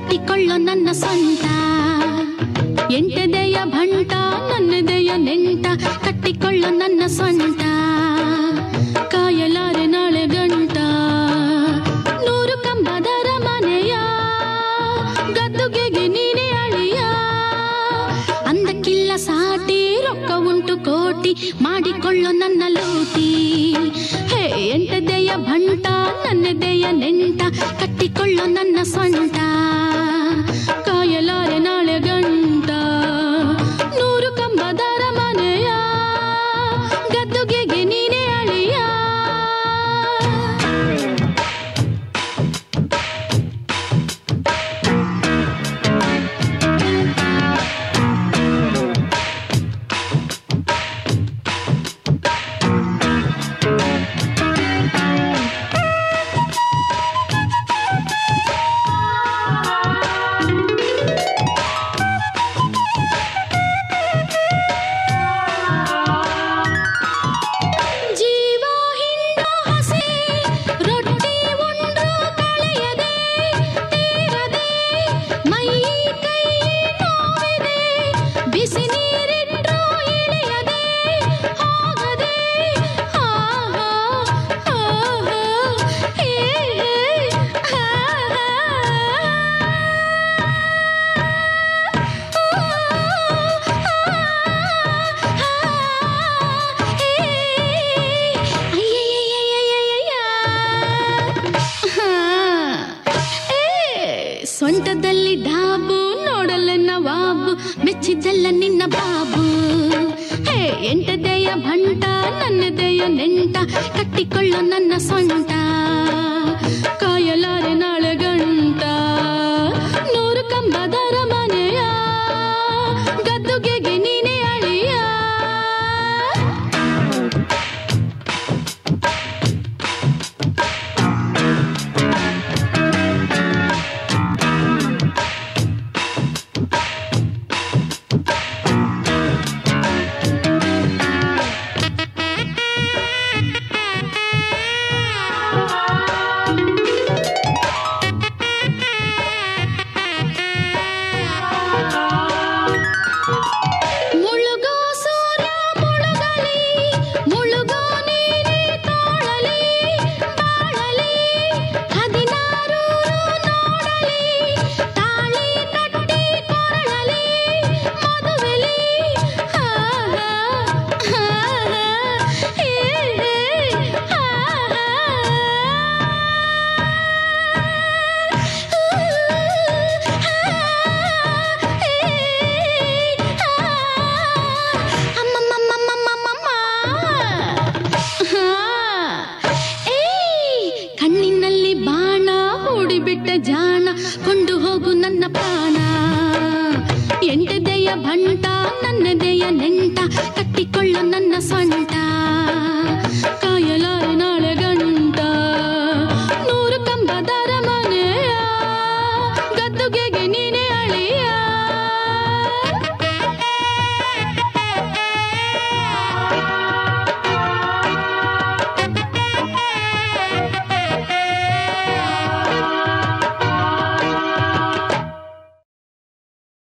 ಕಟ್ಟಿಕೊಳ್ಳೋ ನನ್ನ ಸ್ವಂತ. ಎಂಟದೆಯ ಭಂಟ ನನ್ನದೆಯ ನೆಂಟ, ಕಟ್ಟಿಕೊಳ್ಳೋ ನನ್ನ ಸ್ವಂತ. ಕಾಯಲಾರೆ ನಾಳೆ ಗಂಟ, ನೂರು ಕಂಬದರ ಮನೆಯ, ಗದ್ದುಗೆಗೆ ನೀನೇ ಅಳಿಯ. ಅಂದಕ್ಕಿಲ್ಲ ಸಾಟಿ, ರೊಕ್ಕ ಉಂಟು ಕೋಟಿ, ಮಾಡಿಕೊಳ್ಳೋ ನನ್ನ ಲೂಟಿ. ಹೇ ಎಂಟದೆಯ ಭಂಟ ನನ್ನದೆಯ ನೆಂಟ, ಕಟ್ಟಿಕೊಳ್ಳೋ ನನ್ನ ಸ್ವಂತ. ಕಾಯಲಾರೆ ನಾಳೆ ಗಂಟ, ನೂರು ಕಂಬದರ ಮನೆಯ, ಗದ್ದುಗೆಗೆ ನೀನೇ ಅಳಿಯ. ಸ್ವಂಟದಲ್ಲಿ ಡಾಬು, ನೋಡಲೆನ್ನ ವಾಬು, ಮೆಚ್ಚಿದ್ದೆಲ್ಲ ನಿನ್ನ ಬಾಬು. ಹೇ ಎಂಟದೆಯ ಭಂಟ ನನ್ನದೆಯ ನೆಂಟ, ಕಟ್ಟಿಕೊಳ್ಳೋ ನನ್ನ ಸ್ವಂತ. ಕಾಯಲಾರೆ ನಾಳೆ ಗಂಟ, ನೂರು ಕಂಬದರ ಮನೆಯ, ಗದ್ದುಗೆಗೆ ನೀನೇ ಅಳಿಯ. ಜಾಣ ಕೊಂಡು ಹೋಗು ನನ್ನ ಪ್ರಾಣ. ಎಂಟದೆಯ ಭಂಟ ನನ್ನದೆಯ ನೆಂಟ, ಕಟ್ಟಿಕೊಳ್ಳೋ ನನ್ನ ಸ್ವಂತ.